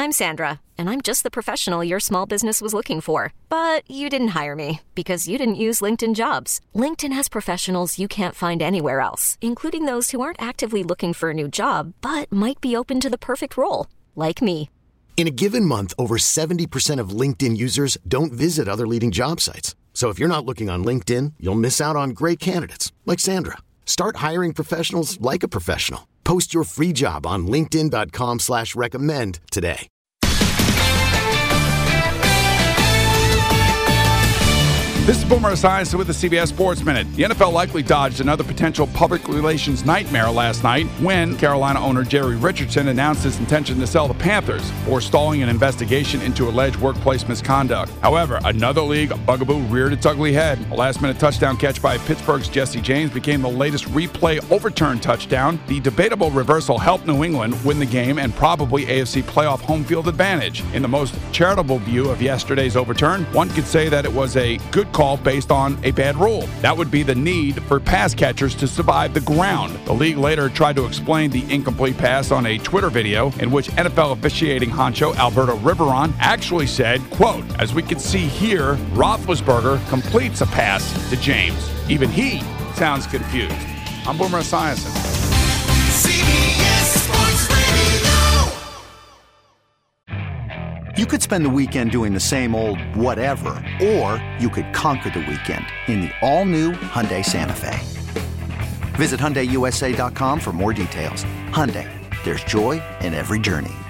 I'm Sandra, and I'm just the professional your small business was looking for. But you didn't hire me because you didn't use LinkedIn Jobs. LinkedIn has professionals you can't find anywhere else, including those who aren't actively looking for a new job, but might be open to the perfect role, like me. In a given month, over 70% of LinkedIn users don't visit other leading job sites. So if you're not looking on LinkedIn, you'll miss out on great candidates like Sandra. Start hiring professionals like a professional. Post your free job on linkedin.com/recommend today. This is Boomer Esiason with the CBS Sports Minute. The NFL likely dodged another potential public relations nightmare last night when Carolina owner Jerry Richardson announced his intention to sell the Panthers, forestalling an investigation into alleged workplace misconduct. However, another league bugaboo reared its ugly head. A last-minute touchdown catch by Pittsburgh's Jesse James became the latest replay overturned touchdown. The debatable reversal helped New England win the game and probably AFC playoff home field advantage. In the most charitable view of yesterday's overturn, one could say that it was a good call based on a bad rule. That would be the need for pass catchers to survive the ground. The league later tried to explain the incomplete pass on a Twitter video in which NFL officiating honcho Alberto Riveron actually said, quote, "As we can see here, Roethlisberger completes a pass to James. Even he sounds confused." I'm Boomer Esiason. CBS Sports Radio. You could spend the weekend doing the same old whatever, or you could conquer the weekend in the all-new Hyundai Santa Fe. Visit HyundaiUSA.com for more details. Hyundai, there's joy in every journey.